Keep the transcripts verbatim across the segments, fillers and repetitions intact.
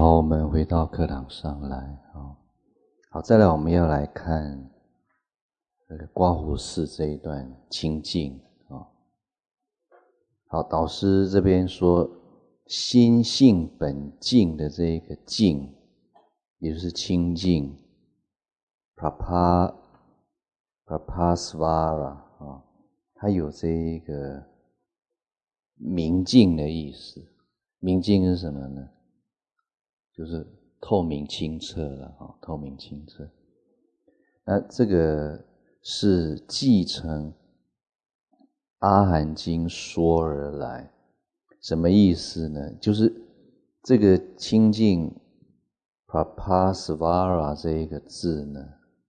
好，我们回到课堂上来。好，再来我们要来看这个刮胡式这一段清净。好，导师这边说心性本净的这个净，也就是清净 Prapasvara 啊，它有这一个明净的意思。明净是什么呢？就是透明清澈了啊，透明清澈。那这个是继承阿含经说而来，什么意思呢？就是这个清净 Prapasvara 这一个字呢，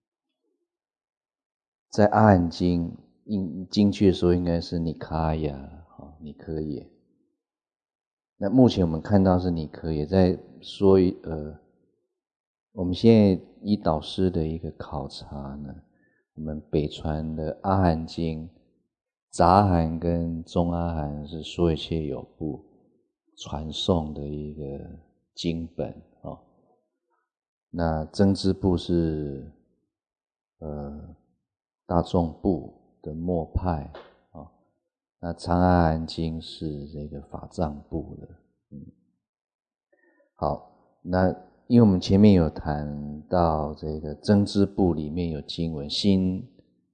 在阿含经应精确说应该是尼卡雅啊，尼科也。那目前我们看到是尼科也，在说呃，我们现在依导师的一个考察呢，我们北传的阿含经杂含跟中阿含是说一切有部传颂的一个经本哦。那增支部是呃大众部的末派哦。那长阿含经是这个法藏部的。嗯，好，那因为我们前面有谈到这个增支部里面有经文心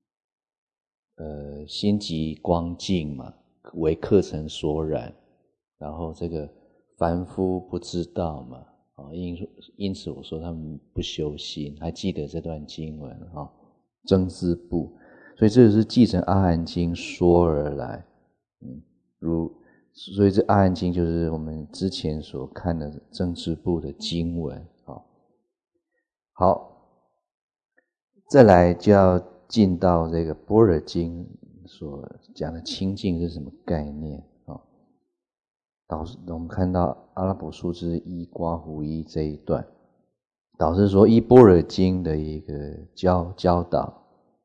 呃，心即光净嘛，为客尘所染，然后这个凡夫不知道嘛，啊，因因此我说他们不修心，还记得这段经文啊，增支部，所以这个是继承阿含经说而来，嗯，如所以这阿含经就是我们之前所看的增支部的经文啊。好，再来就要进到这个般若经所讲的清净是什么概念啊？导师我们看到阿拉伯数字一刮胡一这一段，导师说依般若经的一个教教导，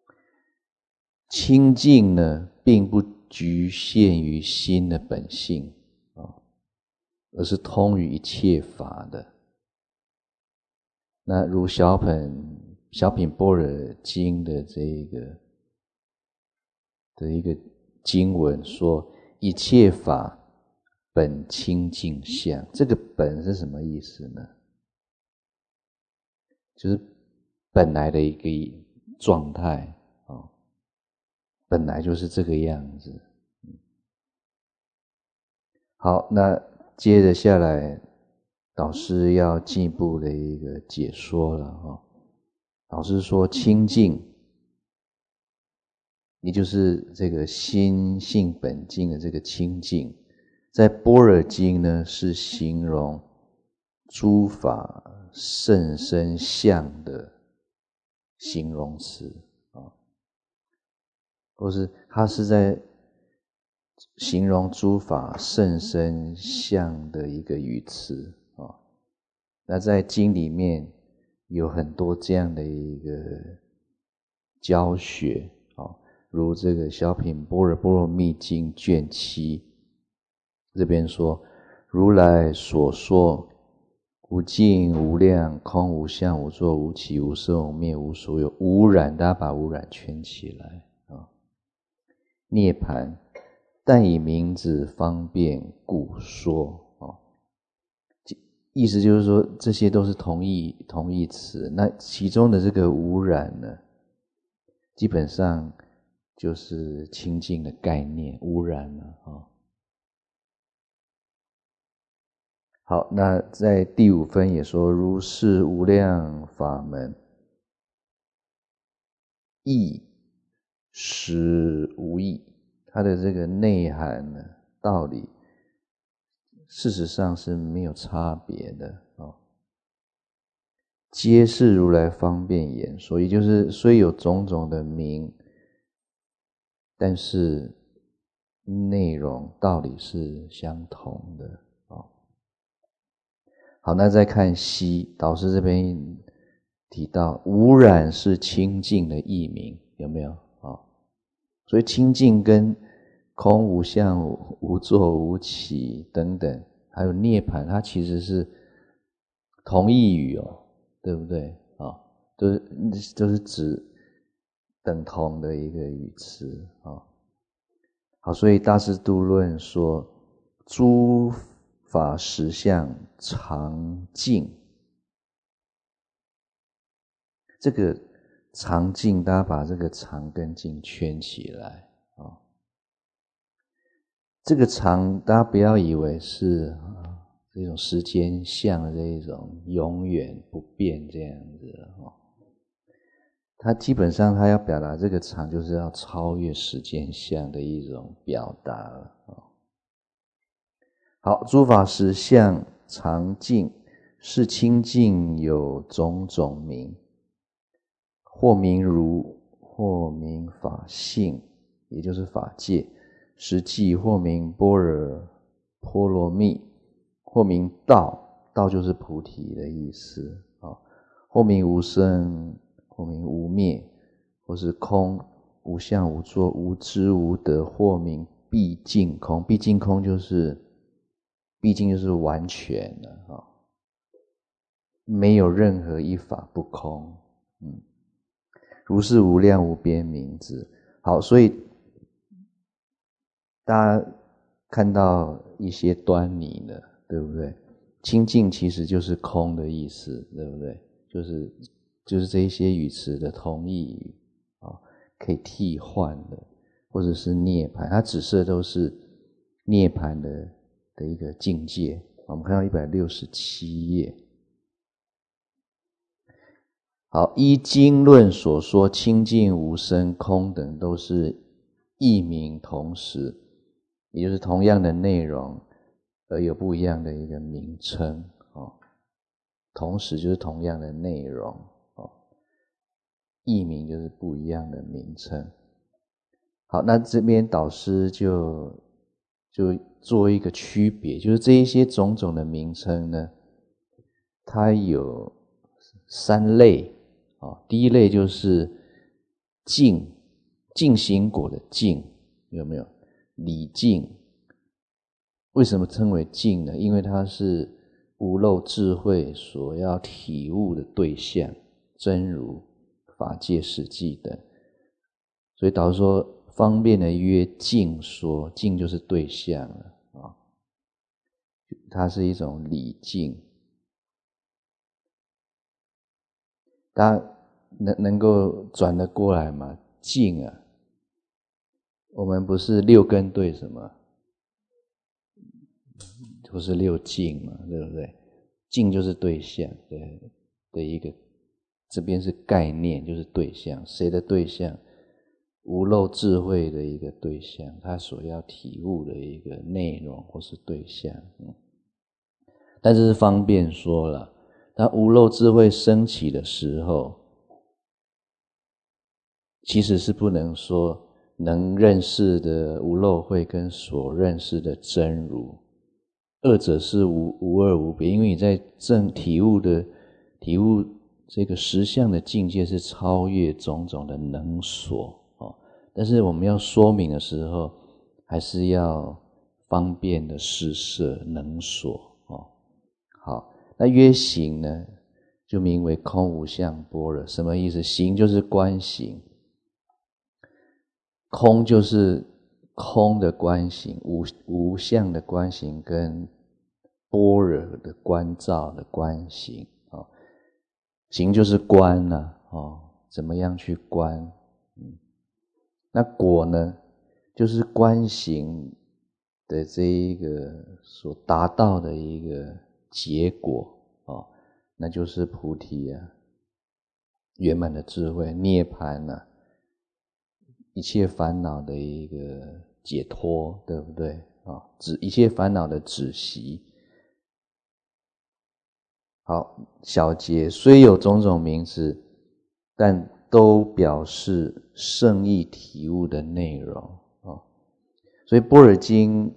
清净呢并不局限于心的本性啊，而是通于一切法的。那如小品小品般若经的这个的一个经文说，一切法本清净相，这个本是什么意思呢？就是本来的一个状态啊，本来就是这个样子。好，那接着下来导师要进一步的一个解说了哈。导师说清净，也就是这个心性本净的这个清净，在般若经呢是形容诸法甚深相的形容词啊，或是它是在形容诸法甚深相的一个语词啊。那在经里面有很多这样的一个教学啊，如这个小品般若波罗蜜经卷七这边说，如来所说无尽无量空无相无作无起无生无灭无所有无染，大家把无染圈起来啊。涅槃但以名字方便故说啊，意思就是说这些都是同义同义词。那其中的这个无染呢，基本上就是清净的概念，无染了啊。好，那在第五分也说，如是无量法门，义实无异，它的这个内涵呢，道理事实上是没有差别的哦，皆是如来方便言，所以就是虽有种种的名，但是内容道理是相同的哦。好，那再看西，导师这边提到无染是清净的义名，有没有啊、哦？所以清净跟空无相无作无起等等，还有涅槃，它其实是同义语哦，对不对啊、哦？都是都是指等同的一个语词啊、哦。好，所以大师度论说，诸法实相常净。这个常净，大家把这个常跟净圈起来啊、哦。这个常，大家不要以为是啊这种时间相的这一种永远不变这样子哦。它基本上它要表达这个常，就是要超越时间相的一种表达了哦。好，诸法实相常净，是清净有种种名，或名如，或名法性，也就是法界，实际或名般若波罗蜜，或名道，道就是菩提的意思啊。或名无生，或名无灭，或是空，无相无作，无知无得，或名毕竟空。毕竟空就是毕竟就是完全了啊，没有任何一法不空。嗯，如是无量无边名字。好，所以大家看到一些端倪了，对不对？清净其实就是空的意思，对不对？就是就是这一些语词的同义语啊，可以替换的，或者是涅槃，它指涉都是涅槃的的一个境界。我们看到一百六十七页。好，依经论所说，清净无生空等都是异名同时，也就是同样的内容而有不一样的一个名称哦。同时就是同样的内容哦，异名就是不一样的名称。好，那这边导师就就做一个区别，就是这一些种种的名称呢，它有三类哦。第一类就是净，净行果的净，有没有？理净。为什么称为净呢？因为它是无漏智慧所要体悟的对象，真如、法界、实际等。所以导师说，方便的约净说，净就是对象了啊，它是一种理净。大家能能够转得过来吗？净啊，我们不是六根对什么？不是六净嘛，对不对？净就是对象的的一个，这边是概念，就是对象，谁的对象？无漏智慧的一个对象，他所要体悟的一个内容或是对象。嗯，但是是方便说了，当无漏智慧升起的时候，其实是不能说能认识的无漏慧跟所认识的真如，二者是无无二无别。因为你在正体悟的体悟这个实相的境界是超越种种的能所哦。但是我们要说明的时候，还是要方便的施设能所哦。好，那约行呢，就名为空无相般若。什么意思？行就是观行，空就是空的观行，无无相的观行跟般若的观照的观行哦。行就是观啊哦，怎么样去观？嗯，那果呢，就是观行的这一个所达到的一个结果哦，那就是菩提啊，圆满的智慧，涅槃啊，一切烦恼的一个解脱，对不对啊？止一切烦恼的止息。好，小节虽有种种名字，但都表示圣意体悟的内容啊。所以般若经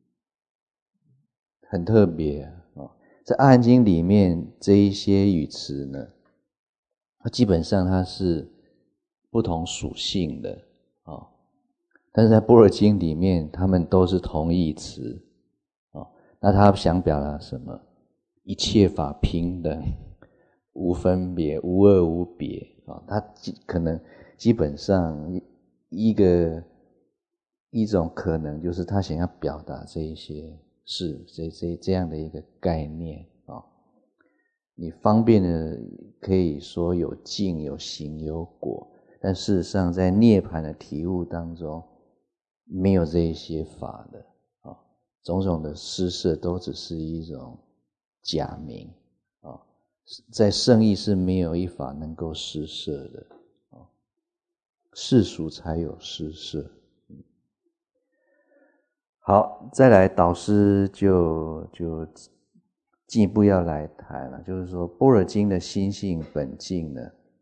很特别啊，在阿含经里面这一些语词呢，它基本上它是不同属性的啊，但是在般若经里面，它们都是同义词啊。那它想表达什么？ 一切法平等，无分别，无二无别啊。他可能基本上一个一种可能就是他想要表达这一些事，这这这样的一个概念啊。你方便的可以说有境有行有果，但事实上在涅槃的体悟当中没有这一些法的啊，种种的施设都只是一种假名啊，在圣义是没有一法能够施设的啊，世俗才有施设。好，再来导师就就进一步要来谈了，就是说般若经的心性本净呢，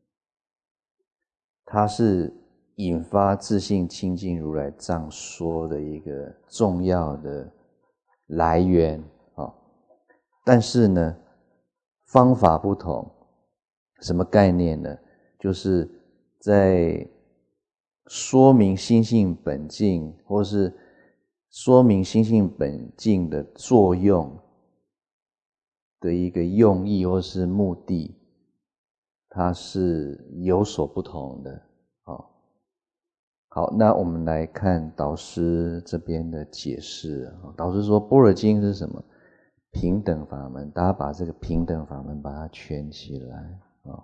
它是引发自性清净如来藏说的一个重要的来源啊。但是呢，方法不同，什么概念呢？就是在说明心性本净，或是说明心性本净的作用的一个用意或是目的，它是有所不同的。好，那我们来看导师这边的解释。导师说般若经是什么？平等法门，大家把这个平等法门把它圈起来啊。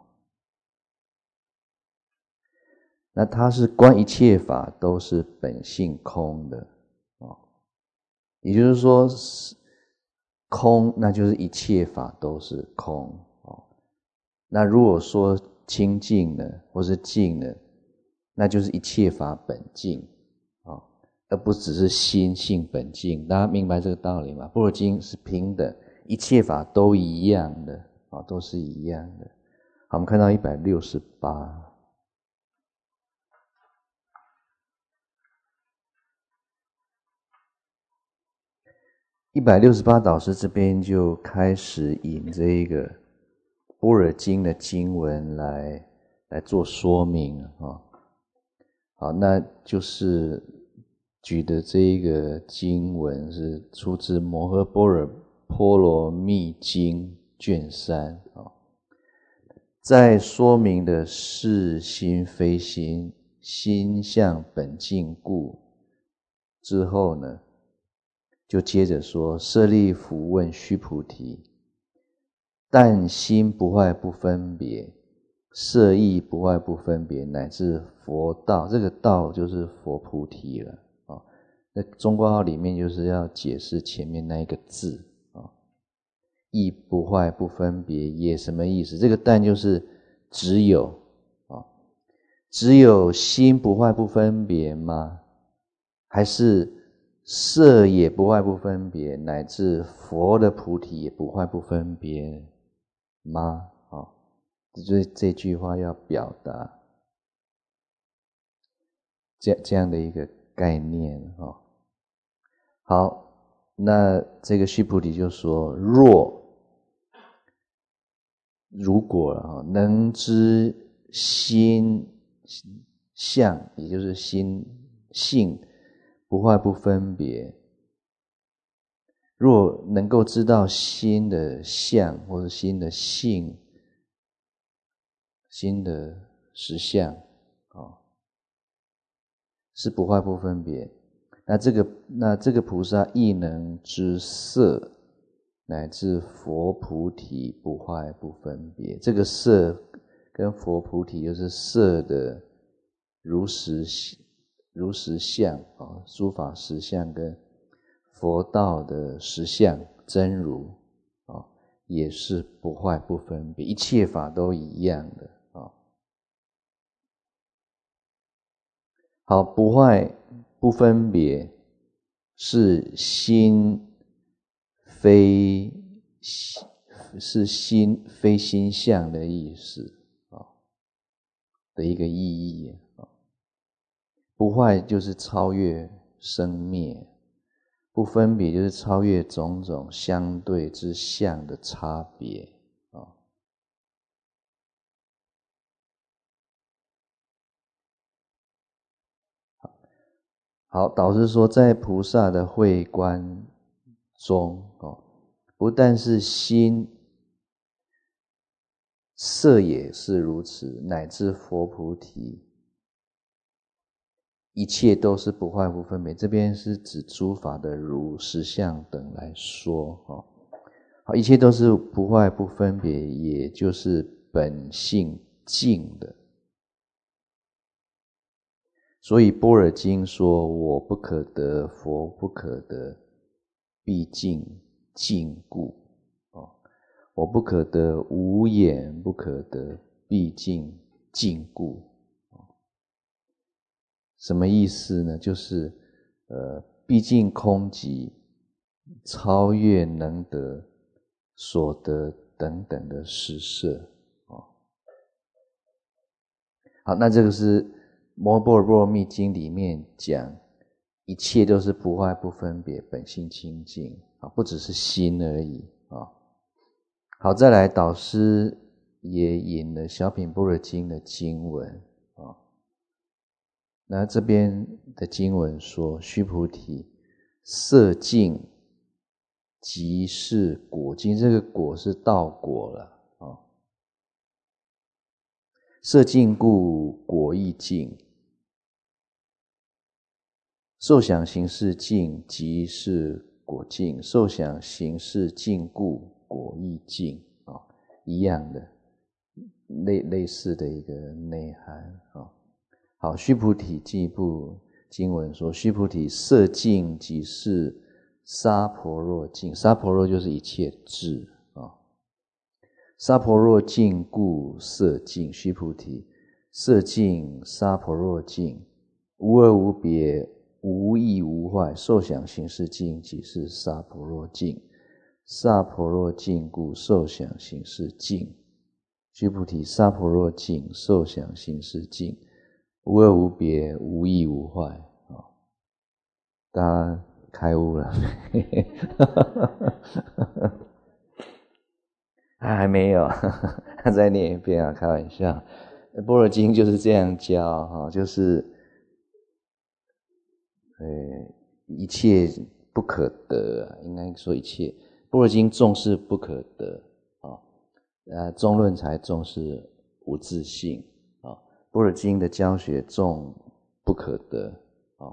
那它是观一切法都是本性空的啊，也就是说空，那就是一切法都是空啊。那如果说清净呢，或是净呢，那就是一切法本净啊，而不只是心性本净。大家明白这个道理吗？般若经是平等，一切法都一样的啊，都是一样的。好，我们看到一百六十八。一百六十八导师这边就开始引这一个般若经的经文来来做说明啊。好，那就是举的这一个经文是出自《摩诃般若波罗蜜经》卷三啊，在说明的是心非心，心相本净故之后呢，就接着说：舍利弗问须菩提，但心不坏不分别，色义不坏不分别，乃至佛道，这个道就是佛菩提了啊。那中括号里面就是要解释前面那一个字啊，义不坏不分别也什么意思？这个但就是只有啊，只有心不坏不分别吗？还是色也不坏不分别，乃至佛的菩提也不坏不分别吗？啊，这就是这句话要表达这这样的一个概念啊。好，那这个须菩提就说：若如果啊能知心相，也就是心性不坏不分别，若能够知道心的相或者心的性，心的实相啊，是不坏不分别。那这个那这个菩萨亦能知色，乃至佛菩提不坏不分别。这个色跟佛菩提就是色的如实如实相啊，诸法实相跟佛道的实相真如啊，也是不坏不分别，一切法都一样的啊。好，不坏不分别是心非是心非心相的意思啊的一个意义啊。不坏就是超越生灭，不分别就是超越种种相对之相的差别啊。好，导师说在菩萨的慧观中哦， 不但是心，色也是如此，乃至佛菩提，一切都是不坏不分别。这边是指诸法的如实相等来说，哦，好，一切都是不坏不分别，也就是本性净的。所以般若经说，我不可得，佛不可得，毕竟净故。我不可得，无眼不可得，毕竟净故。什么意思呢？就是呃，毕竟空寂，超越能得、所得等等的实色。好，那这个是《摩般若蜜经》里面讲，一切都是不坏不分别，本性清净啊，不只是心而已啊。好，再来，导师也引了《小品般若经》的经文啊。那这边的经文说：“须菩提，色净即是果净。”这个果是道果了啊。色净故，果亦净。受想行识净即是果净，受想行识净故，果亦净啊，一样的，类类似的一个内涵啊。好，须菩提进一步经文说：“须菩提，色净即是沙婆若净。”沙婆若就是一切智啊。沙婆若净故色净，须菩提，色净沙婆若净，无二无别，无异无坏，受想行识净即是沙婆若净。沙婆若净故受想行识净。须菩提，沙婆若净，受想行识净，无二无别，无异无坏。大家开悟了。他还没有，他再念一遍啊，开玩笑。般若经就是这样教哈，就是呃一切不可得，应该说一切。般若经重视不可得啊，呃中论才重视无自性啊。般若经的教学重不可得啊。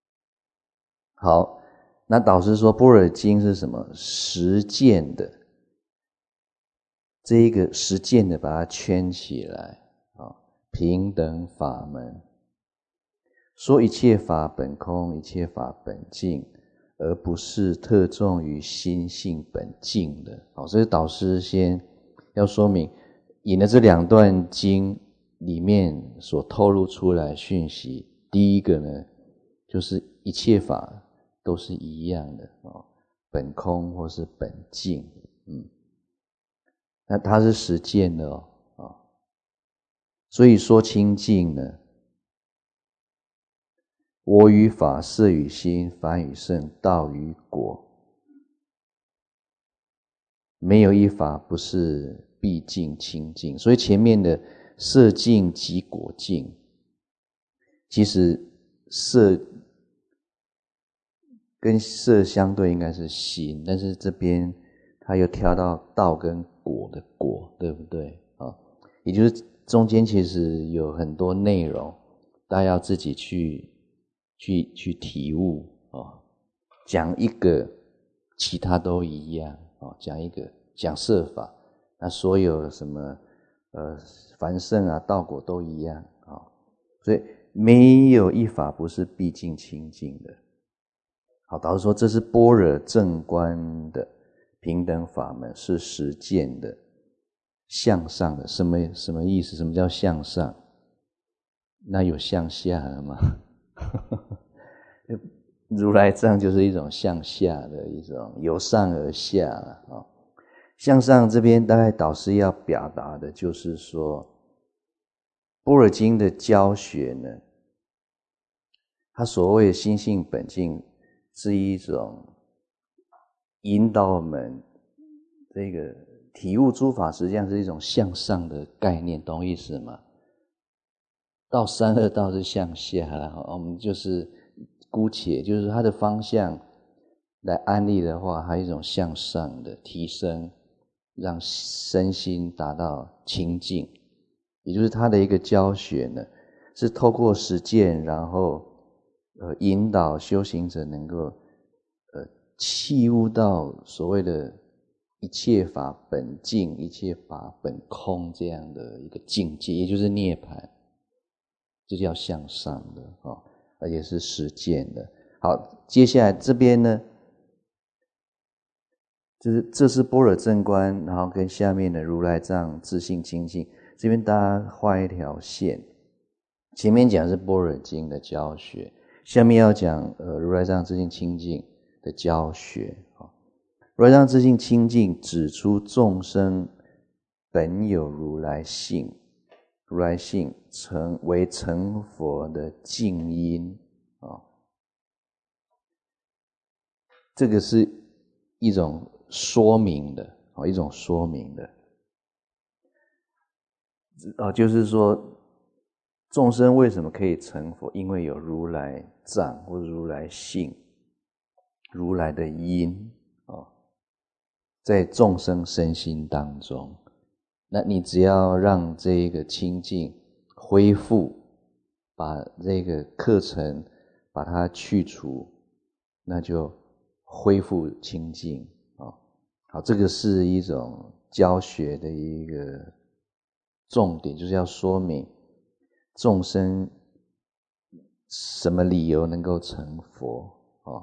好，那导师说般若经是什么？实践的。这一个实践的把它圈起来啊，平等法门，说一切法本空，一切法本净，而不是特重于心性本净的。好，所以导师先要说明，引了这两段经里面所透露出来讯息，第一个呢，就是一切法都是一样的啊，本空或是本净，嗯。那它是实践的哦，啊，所以说清净呢，我与法，色与心，法与圣，道与果，没有一法不是毕竟清净。所以前面的色净即果净，其实色跟色相对应该是心，但是这边他又挑到道跟果的果，对不对啊？也就是中间其实有很多内容，大家要自己去去去体悟啊。讲一个，其他都一样啊。讲一个，讲色法，那所有什么呃凡圣啊、道果都一样啊。所以没有一法不是毕竟清净的。好，导师说这是般若正观的平等法门，是实践的，向上的。什么什么意思？什么叫向上？那有向下了吗？如来藏就是一种向下的一种由上而下啊。向上这边大概导师要表达的就是说，般若经的教学呢，它所谓的心性本净是一种引导我们这个体悟诸法，实际上是一种向上的概念，懂意思吗？到三恶道是向下啦，我们就是姑且就是它的方向来安立的话，还有一种向上的提升，让身心达到清净，也就是他的一个教学呢，是透过实践，然后呃引导修行者能够呃契悟到所谓的一切法本净、一切法本空这样的一个境界，也就是涅槃，这叫向上的哦，而且是实践的。好，接下来这边呢，就是这是般若正观，然后跟下面的如来藏自性清净，这边大家画一条线。前面讲的是般若经的教学，下面要讲呃如来藏自性清净的教学。如来藏自性清净指出众生本有如来性，如来性成为成佛的净因啊，这个是一种说明的，一种说明的，啊，就是说众生为什么可以成佛？因为有如来藏或者如来性，如来的因啊，在众生身心当中。那你只要让这个清净恢复，把这个课程把它去除，那就恢复清净啊。好，这个是一种教学的一个重点，就是要说明众生什么理由能够成佛啊？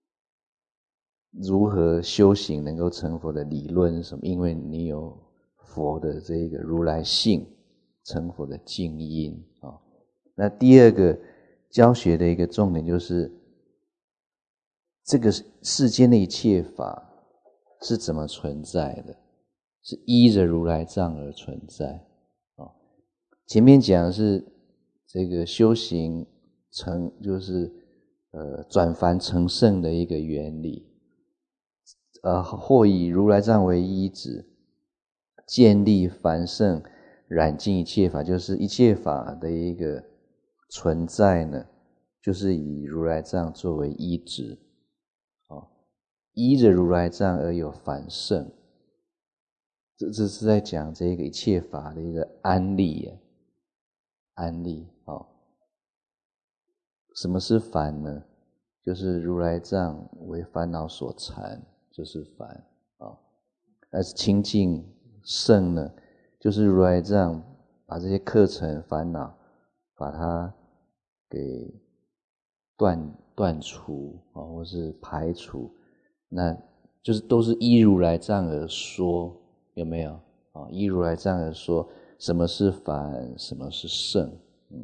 如何修行能够成佛的理论是什么？因为你有佛的这个如来性，成佛的净因啊。那第二个教学的一个重点就是，这个世间的一切法是怎么存在的？是依着如来藏而存在啊。前面讲的是这个修行成，就是呃转凡成圣的一个原理。呃，或以如来藏为依止，建立凡圣染净一切法，就是一切法的一个存在呢，就是以如来藏作为依止，哦，依着如来藏而有凡圣，这这是在讲这个一切法的一个安立，安立哦。什么是凡呢？就是如来藏为烦恼所缠，就是凡啊。但是清净圣呢，就是如来藏把这些课程烦恼把它给断断除啊，或是排除，那就是都是依如来藏而说，有没有啊？依如来藏而说，什么是凡，什么是圣，嗯。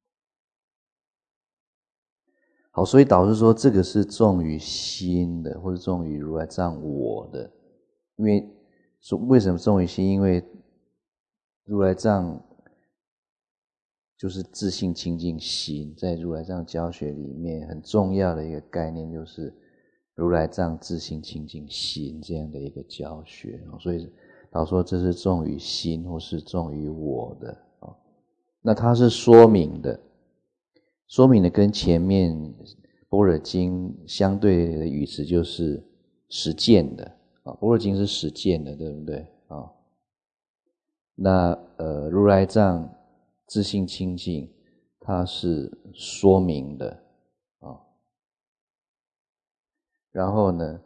好，所以导致说这个是重于心的，或者重于如来藏我的。因为说为什么重于心？因为如来藏就是自性清净心，在如来藏教学里面很重要的一个概念就是如来藏自性清净心这样的一个教学。所以导说这是重于心或是重于我的。那它是说明的。说明的跟前面般若经相对的语词就是实践的啊，般若经是实践的，对不对啊？那呃如来藏自性清净，它是说明的啊。然后呢，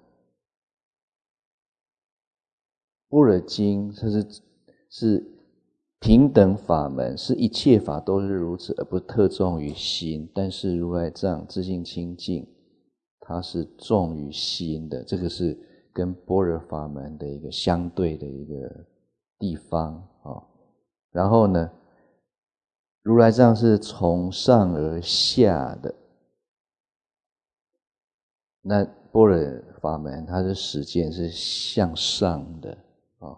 般若经它是是平等法门，是一切法都是如此，而不特重于心。但是如来藏自性清净，它是重于心的，这个是跟般若法门的一个相对的一个地方啊。然后呢，如来藏是从上而下的，那般若法门它的实践是向上的啊。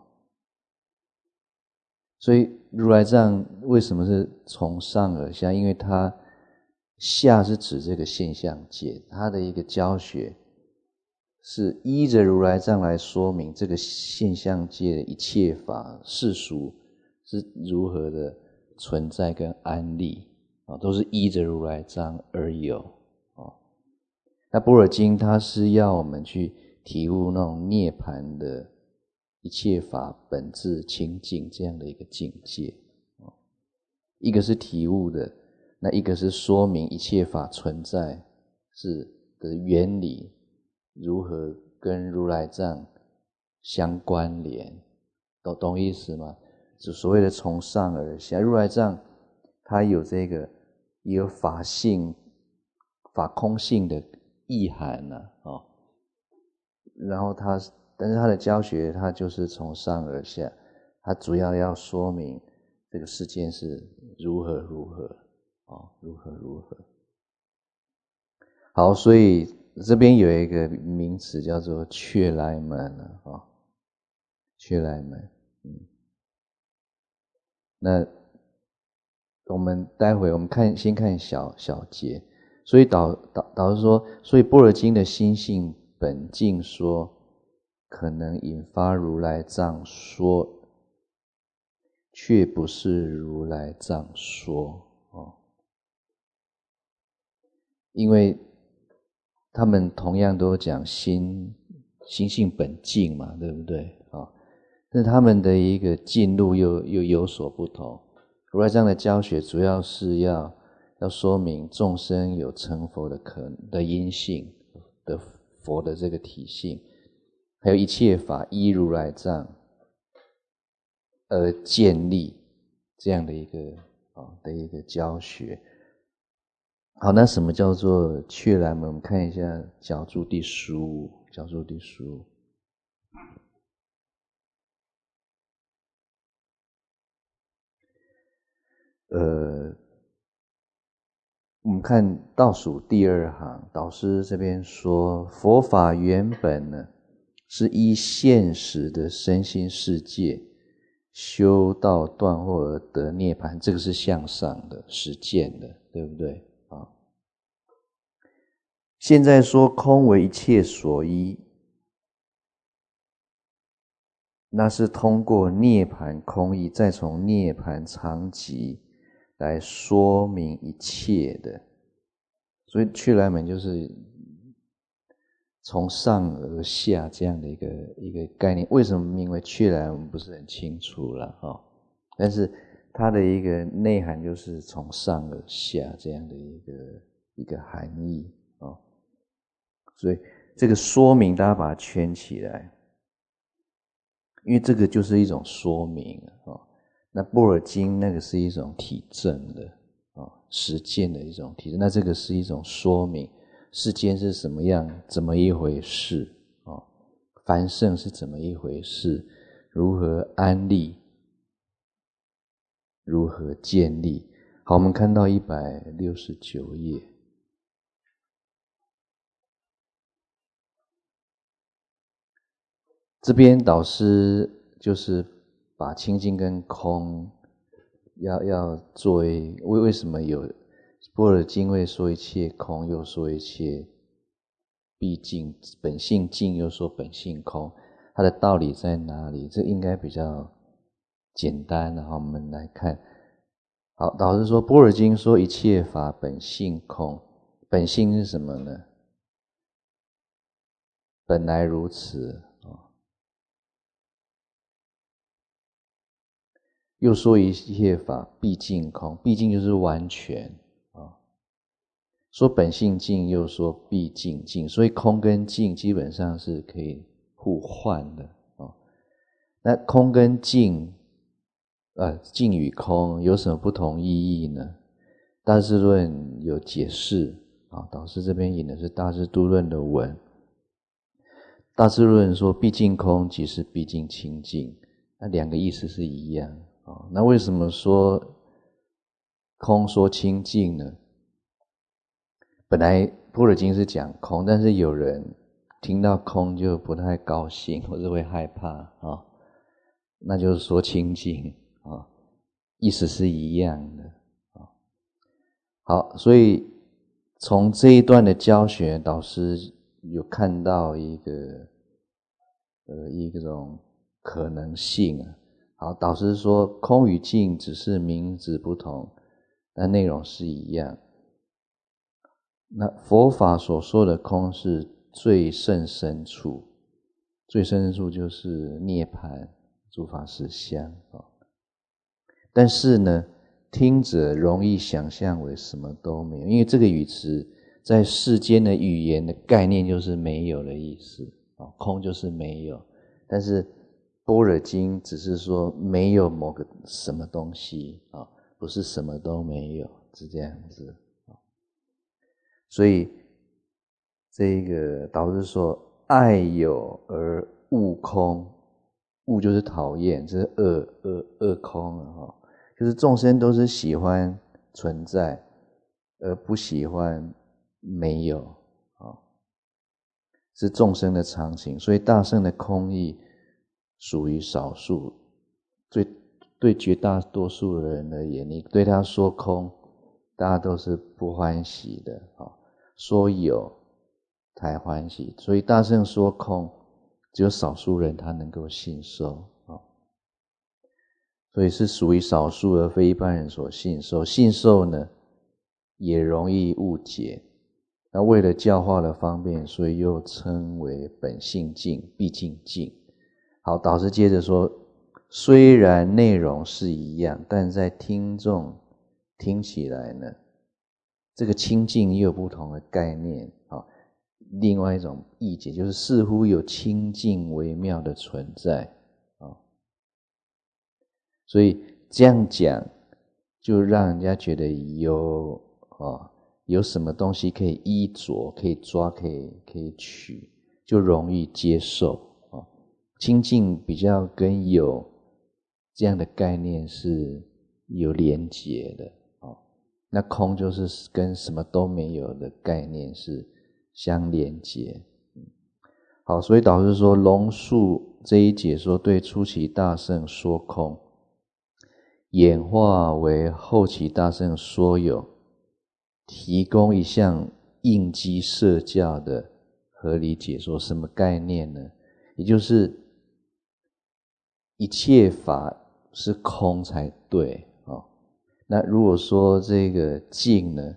所以如来藏为什么是从上而下？因为它下是指这个现象界，它的一个教学是依着如来藏来说明这个现象界的一切法世俗是如何的存在跟安立啊，都是依着如来藏而有啊。 那般若经它是要我们去体悟那种涅槃的一切法本质清净这样的一个境界。一个是体悟的，那一个是说明一切法存在是的原理如何跟如来藏相关联，懂懂意思吗？就所谓的从上而下，如来藏它有这个也有法性法空性的意涵呢、啊哦、然后它但是它的教学它就是从上而下，它主要要说明这个世间是如何如何哦，如何如何。好，所以这边有一个名词叫做雀来门啊、哦，雀来门，嗯，那我们待会我们看先看小小节，所以导导导师说，所以般若经的心性本净说，可能引发如来藏说，却不是如来藏说哦，因为他们同样都讲心心性本净嘛，对不对啊、哦？但是他们的一个进路又又有所不同。如来藏的教学主要是要要说明众生有成佛的可的因性的佛的这个体性，还有一切法依如来藏而建立这样的一个啊、哦、的一个教学。好，那什么叫做雀来门？我们看一下角注第十五，角注第十五。呃，我们看倒数第二行，导师这边说，佛法原本呢是依现实的身心世界修道断惑而得涅槃，这个是向上的实践的，对不对啊？现在说空为一切所依，那是通过涅槃空义，再从涅槃常寂来说明一切的。所以雀来门就是从上而下这样的一个一个概念。为什么名为雀来我们不是很清楚了哈、哦，但是它的一个内涵就是从上而下这样的一个一个含义哦。所以这个说明大家把它圈起来，因为这个就是一种说明啊。那般若经那个是一种体证的啊，实践的一种体证，那这个是一种说明世间是什么样，怎么一回事啊？凡圣是怎么一回事？如何安立？如何建立？好，我们看到一百六十九页。这边导师就是把清净跟空要要作为为为什么有般若经会说一切空，又说一切毕竟本性净，又说本性空，它的道理在哪里？这应该比较简单。然后我们来看，好，导师说般若经说一切法本性空，本性是什么呢？本来如此。又说一切法毕竟空，毕竟就是完全啊。说本性净，又说毕竟净，所以空跟净基本上是可以互换的啊。那空跟净，呃，净与空有什么不同意义呢？大智论有解释啊，导师这边引的是大智度论的文。大智论说毕竟空即是毕竟清净，那两个意思是一样。哦，那为什么说空说清净呢？本来般若经是讲空，但是有人听到空就不太高兴，或者会害怕啊、哦，那就是说清净啊、哦，意思是一样的啊、哦。好，所以从这一段的教学，导师有看到一个呃一种可能性啊。好，导师说空与净只是名字不同，但内容是一样。 那佛法所说的空是最甚深处，最深深处就是涅槃，诸法实相。但是呢，听者容易想象为什么都没有，因为这个语词在世间的语言的概念就是没有的意思，空就是没有。但是般若经只是说没有某个什么东西，不是什么都没有，是这样子。所以这个导师说爱有而恶空，恶就是讨厌，这是恶恶恶空啊，就是众生都是喜欢存在而不喜欢没有啊，是众生的常情。所以大乘的空义属于少数，对对绝大多数人而言，你对他说空，大家都是不欢喜的啊，说有才欢喜。所以大乘说空，只有少数人他能够信受啊，所以是属于少数而非一般人所信受。信受呢，也容易误解。那为了教化的方便，所以又称为本性净、毕竟净。好，导师接着说，虽然内容是一样，但在听众听起来呢，这个清净也有不同的概念啊。另外一种意解就是似乎有清净微妙的存在啊，所以这样讲就让人家觉得有啊有什么东西可以依着、可以抓、可以可以取，就容易接受啊。清净比较跟有这样的概念是有连结的啊，那空就是跟什么都没有的概念是相连结。好，所以导师说龙树这一解说对初期大乘说空，演化为后期大乘说有，提供一项应机设教的合理解说。什么概念呢？也就是一切法是空才对啊。那如果说这个净呢，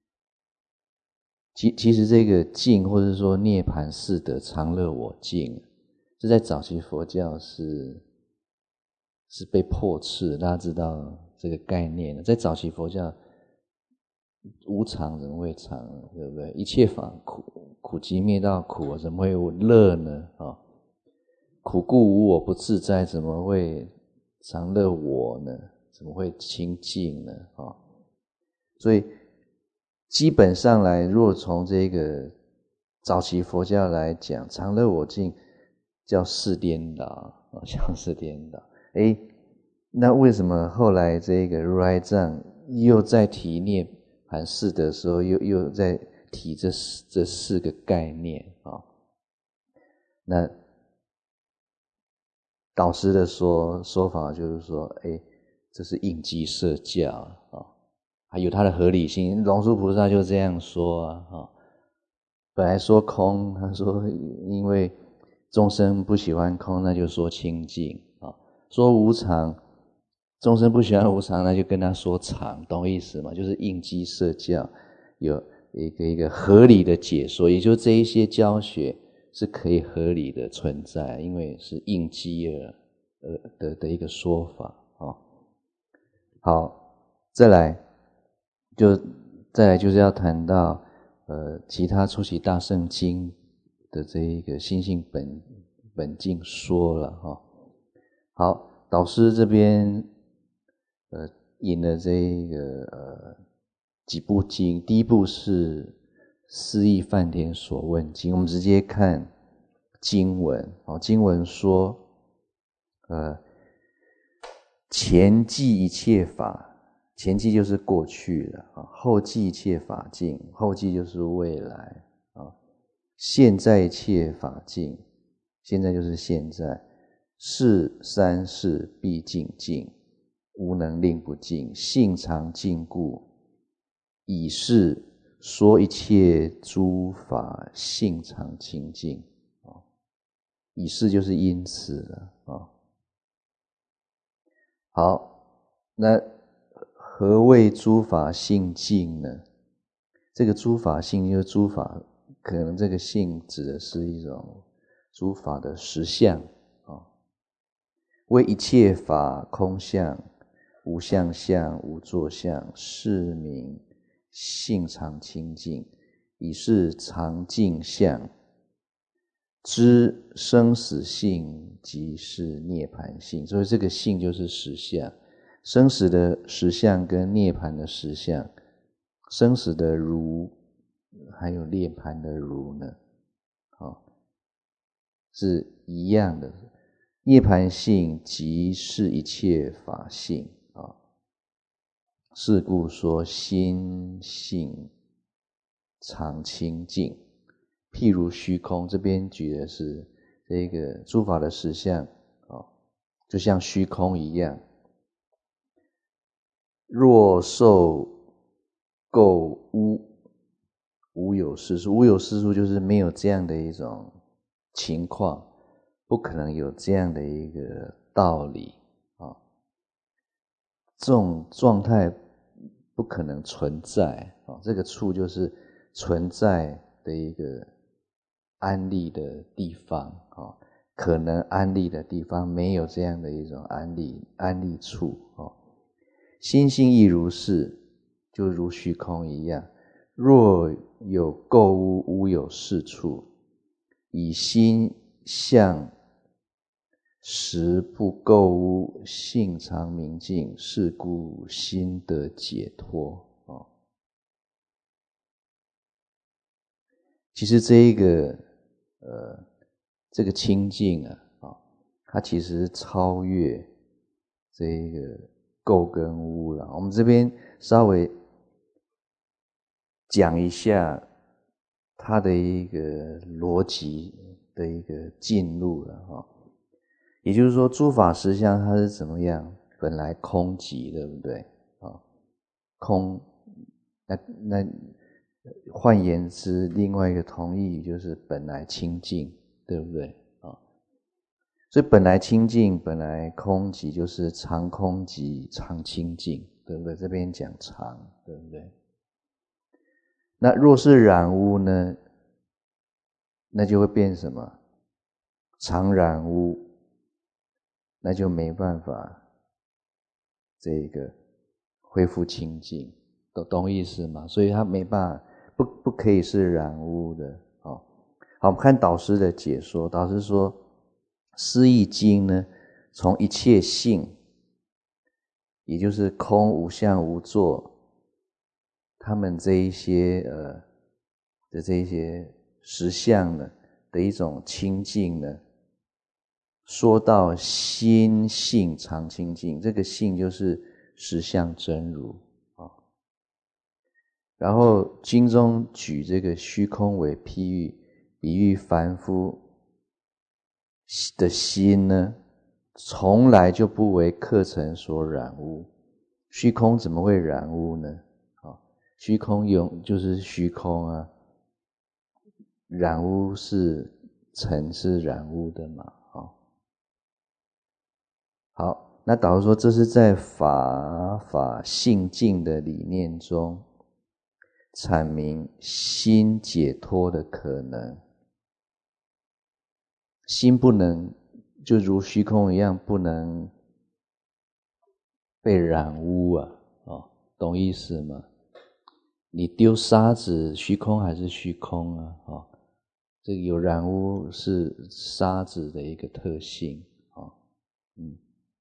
其其实这个净或者说涅槃四德常乐我净，这在早期佛教是是被破斥，大家知道这个概念。在早期佛教，无常怎么会常，对不对？一切法苦，苦集灭道苦，怎么会有乐呢？啊，苦故无我不自在，怎么会常乐我呢？怎么会清净呢？啊，所以基本上来，如果从这个早期佛教来讲，常乐我净叫事颠倒，叫事颠倒。诶，那为什么后来这个如来藏又在提涅槃四德的时候，又又在提这这四个概念啊？那导师的说说法就是说，诶，这是应机设教啊，还有它的合理性。龙树菩萨就这样说啊，本来说空，他说因为众生不喜欢空，那就说清净啊；说无常，众生不喜欢无常，那就跟他说常，懂意思吗？就是应机设教，有一个一个合理的解说，也就这一些教学是可以合理的存在，因为是应机而而的的一个说法啊。好，再来就再来就是要谈到呃其他初期大乘经的这一个心性本本净说了哈。好，导师这边呃引了这一个呃几部经，第一部是四义梵天所问经，我们直接看经文。好，经文说呃前记一切法，前记就是过去了啊，后记一切法境，后记就是未来啊，现在一切法境，现在就是现在，是三世必尽尽，无能令不尽，性常尽故，以是说一切诸法性常清净啊，以是就是因此了啊。好，那何谓诸法性净呢？ 这个诸法性就是诸法，可能这个性指的是一种诸法的实相啊。为一切法空相，无相相，无作相，是名性常清净，以是常净相，知生死性即是涅槃性。所以这个性就是实相，生死的实相跟涅槃的实相，生死的如还有涅槃的如呢，哦，是一样的。涅槃性即是一切法性啊，是故说心性常清净。譬如虚空，这边举的是这个诸法的实相啊，就像虚空一样。若受垢污，无有是处。无有是处就是没有这样的一种情况，不可能有这样的一个道理啊，这种状态不可能存在啊。这个处就是存在的一个安立的地方啊，可能安立的地方没有这样的一种安立安立处啊。心性亦如是，就如虚空一样。若有垢污，无有是处，以心相实不垢污，性常明净，是故心得解脱。哦，其实这一个呃这个清净啊，哦，它其实超越这一个垢跟污了。我们这边稍微讲一下它的一个逻辑的一个进入了哈，也就是说，诸法实相它是怎么样？本来空寂，对不对？啊，空，那那换言之，另外一个同义就是本来清净，对不对？啊，所以本来清净，本来空寂，就是常空寂，常清净，对不对？这边讲常，对不对？那若是染污呢，那就会变什么？常染污，那就没办法这个恢复清净，懂懂意思吗？所以它没办法，不不可以是染污的。哦，好，我们看导师的解说。导师说，思义经呢，从一切性，也就是空、无相、无作，他们这一些呃的这一些实相呢的一种清净呢，说到心性常清净，这个性就是实相真如啊。然后经中举这个虚空为譬喻，比喻凡夫的心呢，从来就不为客尘所染污。虚空怎么会染污呢？虚空有就是虚空啊，染污是尘是染污的嘛。好，那导师说这是在法法性净的理念中阐明心解脱的可能。心不能就如虚空一样不能被染污啊，哦，懂意思吗？你丢沙子，虚空还是虚空啊，哦，这个有染污是沙子的一个特性啊，哦，嗯。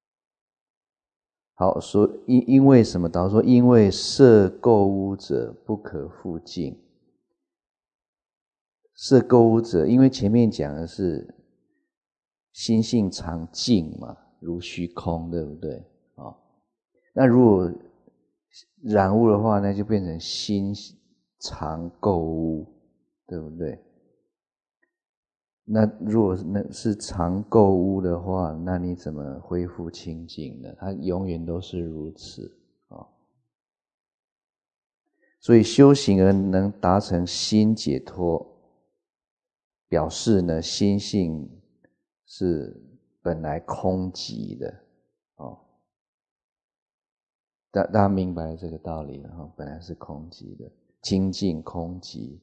好，说因因为什么？导师说，因为摄垢污者不可复净。摄垢污者，因为前面讲的是心性常净嘛，如虚空，对不对？哦，那如果染污的话，那就变成心常垢污，对不对？那如果那是常垢污的话，那你怎么恢复清净呢？它永远都是如此啊，哦。所以修行而能达成心解脱，表示呢心性是本来空寂的哦。大大家明白这个道理了哈，本来是空寂的。 清净空寂。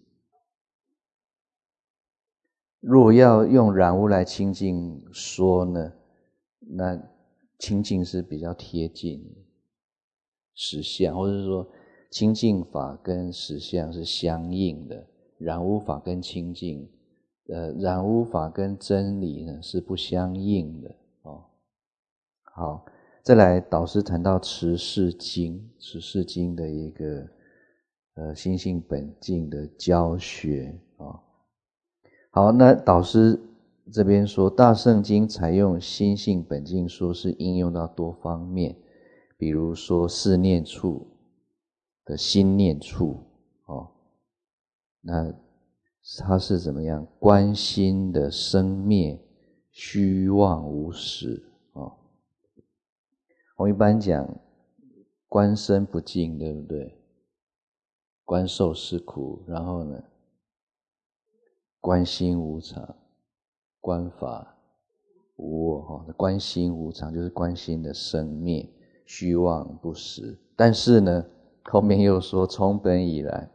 若要用染污来清净说呢，那清净是比较贴近实相，或者说清净法跟实相是相应的，染污法跟清净呃，染污法跟真理呢是不相应的哦。好，再来导师谈到持世经，持世经的一个呃心性本净的教学啊、哦。好，那导师这边说大乘经采用心性本净说是应用到多方面，比如说四念处的心念处哦，那它是怎么样？观心的生灭虚妄无实哦。我们一般讲观身不净，对不对？观受是苦，然后呢观心无常，观法无我哈。观心无常就是观心的生灭虚妄不实，但是呢后面又说从本以来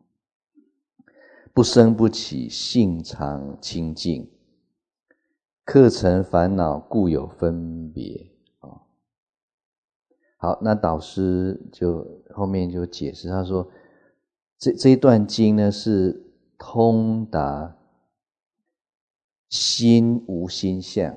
不生不起，性常清净，客尘烦恼故有分别。好，那导师就后面就解释，他说这这一段经呢是通达心无心相。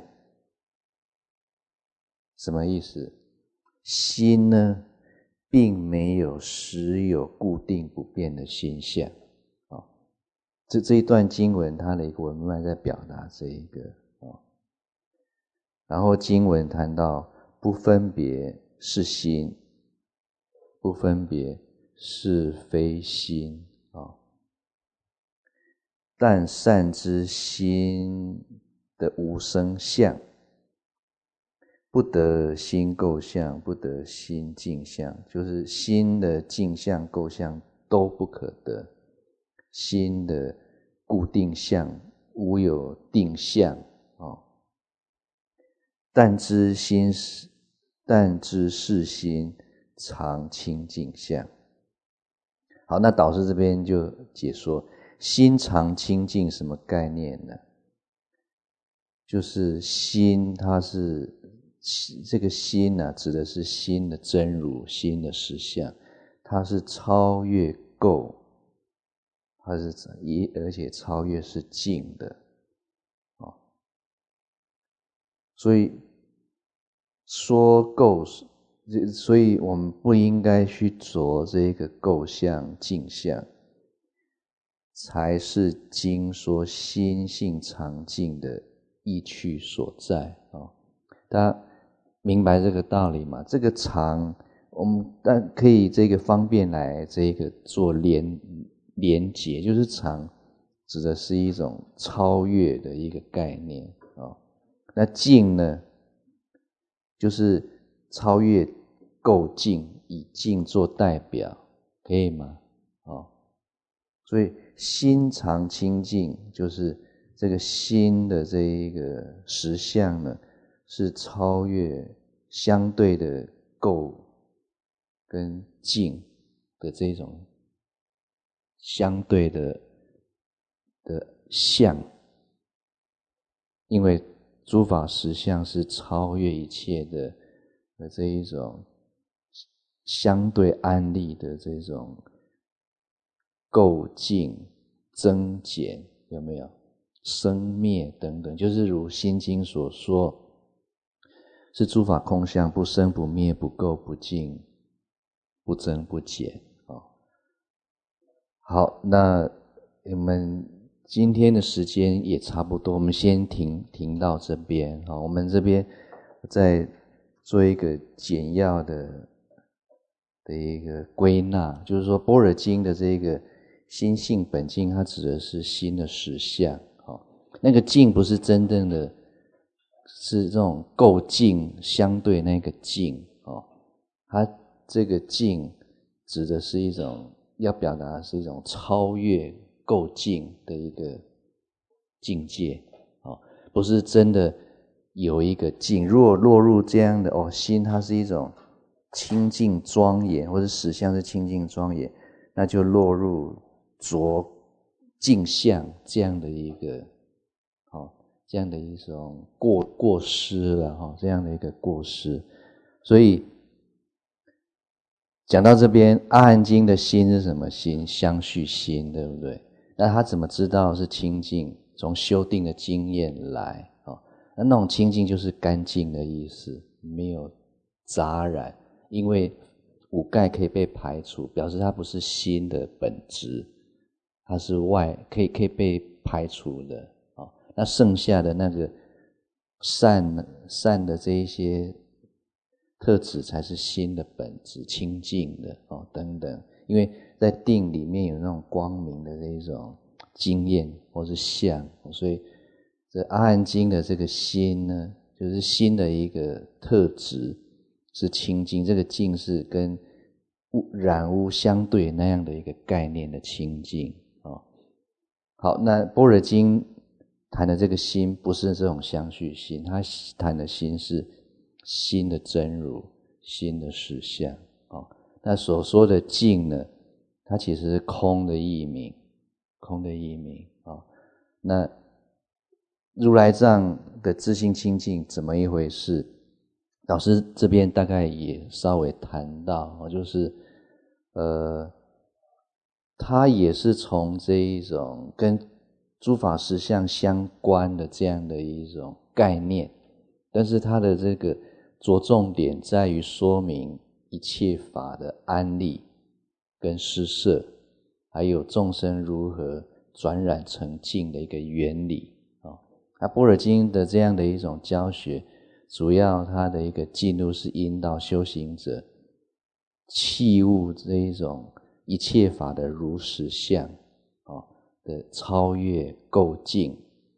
什么意思？心呢并没有实有固定不变的心相啊、哦。这这一段经文它的一个文脉在表达这一个啊、哦。然后经文谈到不分别是心，不分别是非心啊、哦。但善知心的无生相，不得心构相，不得心净相，就是心的净相构相都不可得，心的固定相无有定相啊、哦。但知心但知是心常清净相。好，那导师这边就解说心常清净什么概念呢？就是心它是这个心呢、啊，指的是心的真如，心的实相，它是超越垢，它是而且超越是净的啊、哦。所以说垢，所以我们不应该去着这个垢相净相，才是经说心性常净的意趣所在啊、哦。大家明白这个道理吗？这个常我们但可以这个方便来这个做连连结，就是常指的是一种超越的一个概念啊、哦。那净呢，就是超越垢净，以净做代表，可以吗？哦，所以心常清净，就是这个心的这一个实相呢，是超越相对的垢跟净的这种相对的的相，因为诸法实相是超越一切的的这一种相对安立的这种垢净增减，有没有生灭等等，就是如心经所说，是诸法空相，不生不灭，不垢不净，不增不减。好，那我们今天的时间也差不多，我们先停停到这边。好，我们这边再做一个简要的的一个归纳，就是说般若经的这个心性本净，它指的是心的实相。好，那个净不是真正的是这种垢净相对那个净哦，它这个净指的是一种要表达的是一种超越垢净的一个境界哦，不是真的有一个净。如果落入这样的哦，心它是一种清净庄严，或者实相是清净庄严， 那就落入着镜像这样的一个哦，这样的一种过过失了哈、哦，这样的一个过失。所以讲到这边，阿含经的心是什么心？相续心，对不对？那他怎么知道是清净？从修定的经验来哦，那那种清净就是干净的意思，没有杂染，因为五盖可以被排除，表示它不是心的本质，它是外可以可以被排除的哦。那剩下的那个善善的这一些特质才是心的本质，清净的哦等等。因为在定里面有那种光明的这一种经验或是相，所以这阿含经的这个心呢，就是心的一个特质是清净，这个净是跟染污相对那样的一个概念的清净哦。好，那般若经谈的这个心不是这种相续心，它谈的心是心的真如，心的实相哦。那所说的净呢，它其实是空的义名，空的义名哦。那如来藏的自性清净怎么一回事？老师这边大概也稍微谈到哦，就是呃，它也是从这一种跟诸法实相相关的这样的一种概念，但是它的这个着重点在于说明一切法的安立跟施设，还有众生如何转染成净的一个原理啊。那般若经的这样的一种教学，主要它的一个进入是引导修行者契悟这一种一切法的如实相啊的超越构净，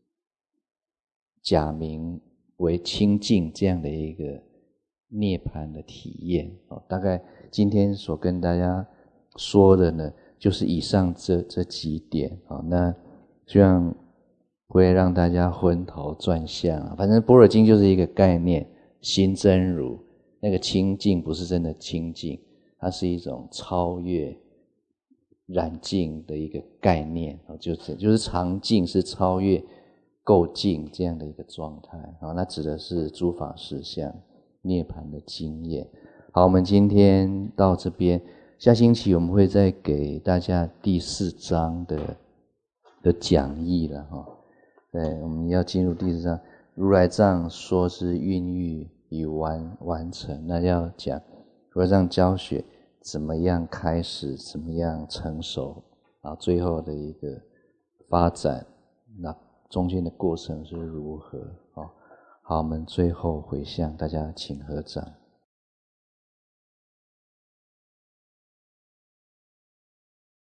假名为清净这样的一个涅槃的体验哦。大概今天所跟大家说的呢，就是以上这这几点啊。那希望不会让大家昏头转向啊。反正般若经就是一个概念，心真如，那个清净不是真的清净，它是一种超越染净的一个概念啊，就是就是常净是超越构净这样的一个状态啊。那指的是诸法实相涅槃的经验。好，我们今天到这边，下星期我们会再给大家第四章的的讲义了哈。对，我们要进入第四章，如来藏说之孕育与完完成，那要讲如来藏教学怎么样开始，怎么样成熟，然后最后的一个发展，那中间的过程是如何。好，我们最后回向，大家请合掌。